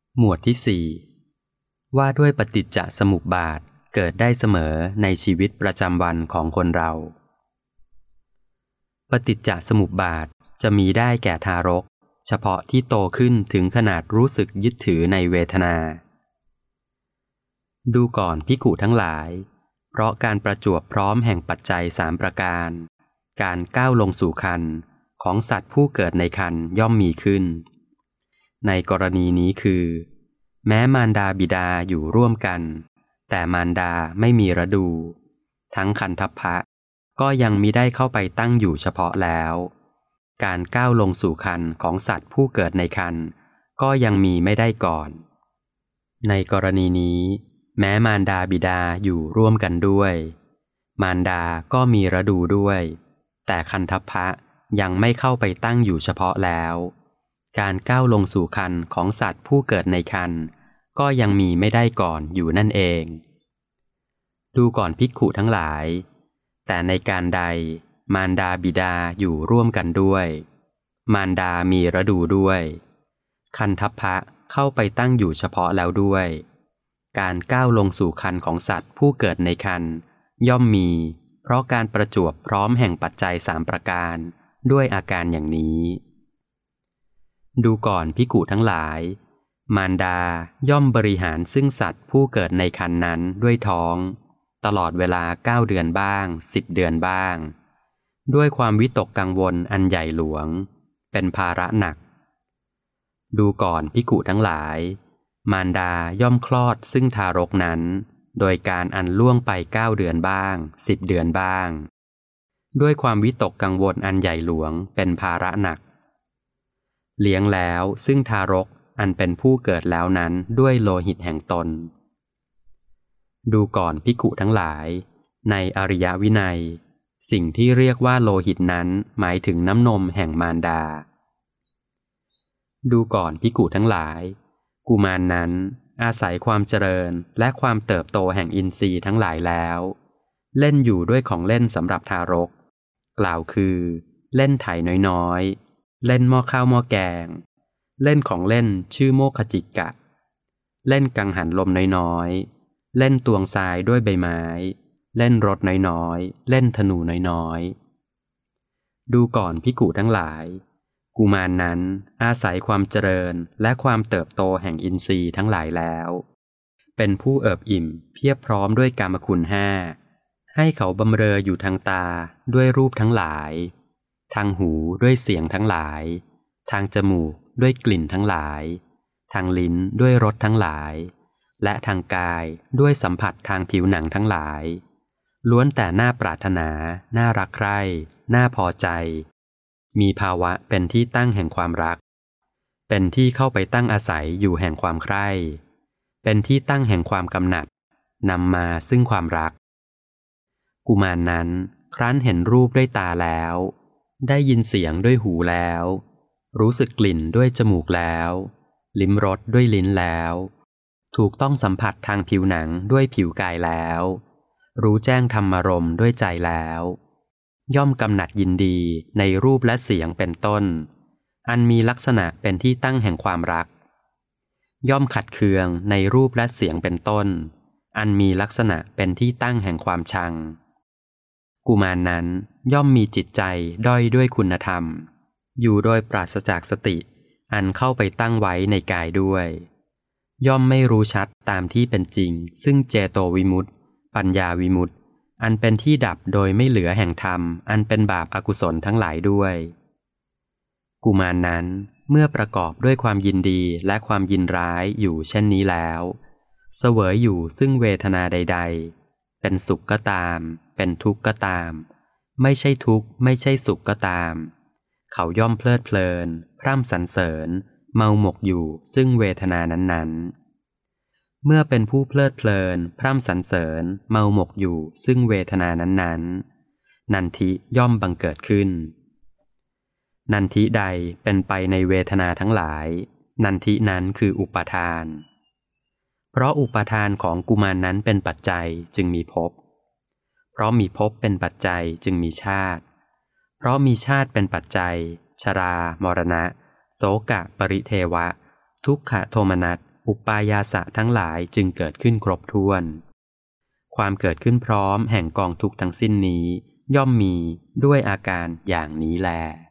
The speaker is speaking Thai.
หมวดที่ 4 ว่าด้วยปฏิจจสมุปบาทเกิดได้เสมอในชีวิตประจำวันของคนเราปฏิจจสมุปบาทจะมีได้แก่ทารกเฉพาะที่โตขึ้นถึงขนาดรู้สึกยึดถือในเวทนาดูก่อนภิกขุทั้งหลายเพราะการประจวบพร้อมแห่งปัจจัย3ประการการก้าวลงสู่ครรภ์ของสัตว์ผู้เกิดในครรภ์ย่อมมีขึ้นในกรณีนี้คือแม้มารดาบิดาอยู่ร่วมกันแต่มารดาไม่มีฤดูทั้งคันทัพพะก็ยังมิได้เข้าไปตั้งอยู่เฉพาะแล้วการก้าวลงสู่ครรภ์ของสัตว์ผู้เกิดในครรภ์ก็ยังมีไม่ได้ก่อนในกรณีนี้แม้มารดาบิดาอยู่ร่วมกันด้วยมารดาก็มีฤดูด้วยแต่คันทัพพะยังไม่เข้าไปตั้งอยู่เฉพาะแล้วการก้าวลงสู่ครรภ์ของสัตว์ผู้เกิดในครรภ์ก็ยังมีไม่ได้ก่อนอยู่นั่นเองดูก่อนภิกขุทั้งหลายแต่ในการใดมารดาบิดาอยู่ร่วมกันด้วยมารดามีฤดูด้วยคันทัพพะเข้าไปตั้งอยู่เฉพาะแล้วด้วยการก้าวลงสู่ครรภ์ของสัตว์ผู้เกิดในครรภ์ย่อมมีเพราะการประจวบพร้อมแห่งปัจจัย3ประการด้วยอาการอย่างนี้ดูก่อนภิกขุทั้งหลายมารดาย่อมบริหารซึ่งสัตว์ผู้เกิดในครรภ์นั้นด้วยท้องตลอดเวลา9เดือนบ้าง10เดือนบ้างด้วยความวิตกกังวลอันใหญ่หลวงเป็นภาระหนักดูก่อนภิกขุทั้งหลายมารดาย่อมคลอดซึ่งทารกนั้นโดยการอันล่วงไป9เดือนบ้าง10เดือนบ้างด้วยความวิตกกังวลอันใหญ่หลวงเป็นภาระหนักเลี้ยงแล้วซึ่งทารกอันเป็นผู้เกิดแล้วนั้นด้วยโลหิตแห่งตนดูก่อนภิกขุทั้งหลายในอริยวินัยสิ่งที่เรียกว่าโลหิตนั้นหมายถึงน้ำนมแห่งมารดาดูก่อนภิกขุทั้งหลายกุมารนั้นอาศัยความเจริญและความเติบโตแห่งอินทรีย์ทั้งหลายแล้วเล่นอยู่ด้วยของเล่นสำหรับทารกกล่าวคือเล่นไถน้อยๆเล่นหม้อข้าวหม้อแกงเล่นของเล่นชื่อโมคจิกะเล่นกังหันลมน้อยๆเล่นตวงทรายด้วยใบไม้เล่นรถน้อยๆเล่นธนูน้อยๆดูก่อนภิกขุทั้งหลายกุมารนั้นอาศัยความเจริญและความเติบโตแห่งอินทรีย์ทั้งหลายแล้วเป็นผู้เอิบอิ่มเพียบพร้อมด้วยกามคุณ5ให้เขาบำเรออยู่ทางตาด้วยรูปทั้งหลายทางหูด้วยเสียงทั้งหลายทางจมูกด้วยกลิ่นทั้งหลายทางลิ้นด้วยรสทั้งหลายและทางกายด้วยสัมผัสทางผิวหนังทั้งหลายล้วนแต่น่าปรารถนาน่ารักใคร่น่าพอใจมีภาวะเป็นที่ตั้งแห่งความรักเป็นที่เข้าไปตั้งอาศัยอยู่แห่งความใคร่เป็นที่ตั้งแห่งความกำหนัดนำมาซึ่งความรักกุมารนั้นครั้นเห็นรูปด้วยตาแล้วได้ยินเสียงด้วยหูแล้วรู้สึกกลิ่นด้วยจมูกแล้วลิ้มรสด้วยลิ้นแล้วถูกต้องสัมผัสทางผิวหนังด้วยผิวกายแล้วรู้แจ้งธรรมารมณ์ด้วยใจแล้วย่อมกำหนัดยินดีในรูปและเสียงเป็นต้นอันมีลักษณะเป็นที่ตั้งแห่งความรักย่อมขัดเคืองในรูปและเสียงเป็นต้นอันมีลักษณะเป็นที่ตั้งแห่งความชังกุมารนั้นย่อมมีจิตใจด้อยด้วยคุณธรรมอยู่โดยปราศจากสติอันเข้าไปตั้งไว้ในกายด้วยย่อมไม่รู้ชัดตามที่เป็นจริงซึ่งเจโตวิมุตติปัญญาวิมุตติอันเป็นที่ดับโดยไม่เหลือแห่งธรรมอันเป็นบาปอกุศลทั้งหลายด้วยกุมารนั้นเมื่อประกอบด้วยความยินดีและความยินร้ายอยู่เช่นนี้แล้วเสวยอยู่ซึ่งเวทนาใดๆเป็นสุขก็ตามเป็นทุกข์ก็ตามไม่ใช่ทุกข์ไม่ใช่สุขก็ตามเขาย่อมเพลิดเพลินพร่ำสรรเสริญเมาหมกอยู่ซึ่งเวทนานั้นๆเมื่อเป็นผู้เพลิดเพลินพร่ำสรรเสริญเมาหมกอยู่ซึ่งเวทนานั้นๆนันทิย่อมบังเกิดขึ้นนันทิใดเป็นไปในเวทนาทั้งหลายนันทินั้นคืออุปาทานเพราะอุปาทานของกุมารนั้นเป็นปัจจัยจึงมีภพเพราะมีภพเป็นปัจจัยจึงมีชาติเพราะมีชาติเป็นปัจจัยชรามรณะโสกะปริเทวะทุกขโทมนัสอุปายาสะทั้งหลายจึงเกิดขึ้นครบถ้วนความเกิดขึ้นพร้อมแห่งกองทุกข์ทั้งสิ้นนี้ย่อมมีด้วยอาการอย่างนี้แล